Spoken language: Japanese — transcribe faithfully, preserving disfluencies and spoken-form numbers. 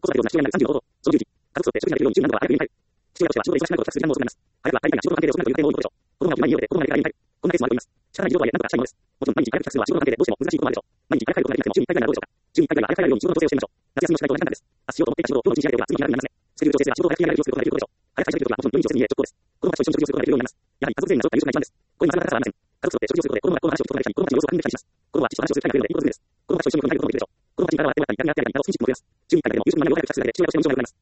子育てを成し遂げないさんじゅうの行動。そのじゅうじ。家族として消費ができるように準備などは早く言いたい。父親としては仕事で忙しくなることを達する時間も遅くなります。早くは大体が仕事関係で遅くなるという点を多いことでしょう。子供が大人に家を出て子供が寝てから家に帰る。こんなケースもあると言います。仕方ない事情とはいえなんとかしたいものです。もちろん毎日早く帰宅するのは仕事関係でどうしても難しいこともあるでしょう。毎日早く帰ることができなくても週にいっかいぐらいならどうでしょうか。週にいっかいぐらいは早く帰れるように仕事の調整をしてみましょう。夏休みの宿題と同じなんです。明日しようと思っていた仕事を今日のうちにしないでおけば次の日になりますね。スケジュール調整すれば仕事を早く決められるようにすることができることでしょう。早く会社に行くときはもちろん良い調整に入れ直行です。子供たちと一緒に食事をすることができるようになります。やはり家族全員が揃った夕食が一番です。ここに間違いなさはありません。家族とって食事をすることで子供が子の話を聞くことができたり、子供たちの様子を確認できたりします。子供は父と話をする機会が増えるのでいいことです。子供たちと一緒に考えることもできるでしょう。子供たちに体はやってもらったり、やってやったり、やったり、信じてもらえます。週にいっかいだけでも夕食の内容を早く帰宅するだけで父親としての印象が良くなります。